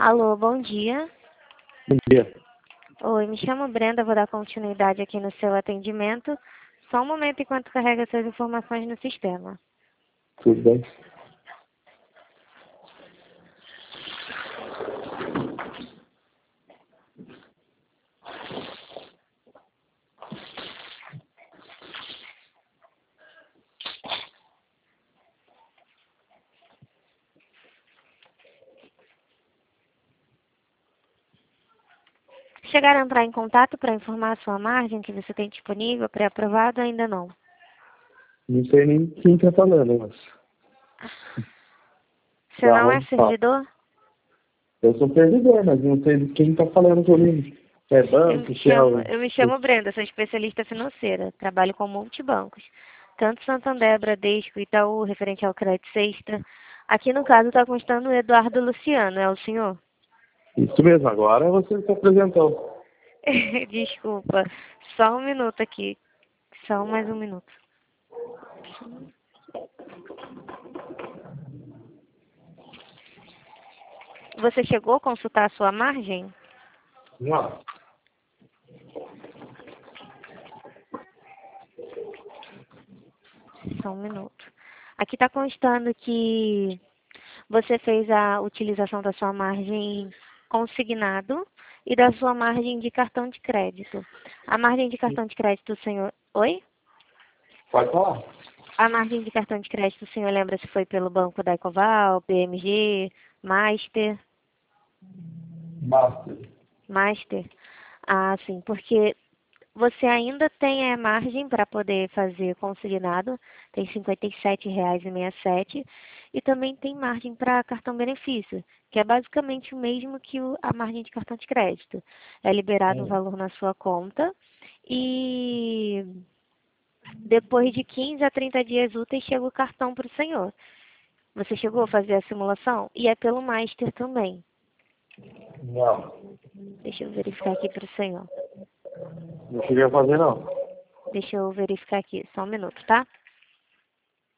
Alô, bom dia. Bom dia. Oi, me chamo Brenda, vou dar continuidade aqui no seu atendimento. Só um momento enquanto carrega suas informações no sistema. Tudo bem? Chegaram a entrar em contato para informar a sua margem que você tem disponível, pré-aprovado ou ainda não? Não sei nem quem está falando, mas... Você não é servidor? Eu sou servidor, mas não sei de quem está falando comigo. É banco, Eu me chamo Brenda, sou especialista financeira. Trabalho com multibancos. Tanto Santander, Bradesco, Itaú, referente ao crédito extra. Aqui no caso está constando o Eduardo Luciano, é o senhor? Isso mesmo, agora você se apresentou. Desculpa, só um minuto aqui. Só mais um minuto. Você chegou a consultar a sua margem? Não. Só um minuto. Aqui está constando que você fez a utilização da sua margem consignado e da sua margem de cartão de crédito. A margem de cartão de crédito, senhor... Oi? Pode falar. A margem de cartão de crédito, o senhor lembra se foi pelo banco da Ecoval, BMG, Master? Basta. Master? Ah, sim, porque você ainda tem margem para poder fazer consignado, tem R$ 57,67 e também tem margem para cartão benefício, que é basicamente o mesmo que a margem de cartão de crédito. É liberado um valor na sua conta e depois de 15 a 30 dias úteis chega o cartão para o senhor. Você chegou a fazer a simulação? E é pelo Master também. Não. Deixa eu verificar aqui para o senhor. Não cheguei a fazer, não. Deixa eu verificar aqui, só um minuto, tá?